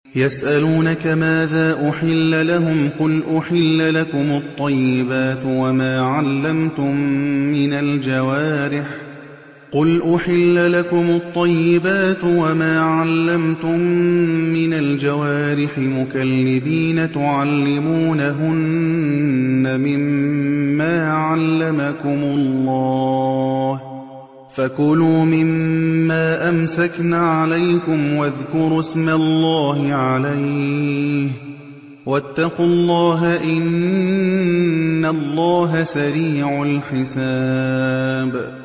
يسألونك ماذا أحل لهم قل أحل لكم الطيبات وما علمتم من الجوارح مكلبين تعلمونهن مما علمكم الله فكلوا مما أمسكن عليكم واذكروا اسم الله عليه واتقوا الله إن الله سريع الحساب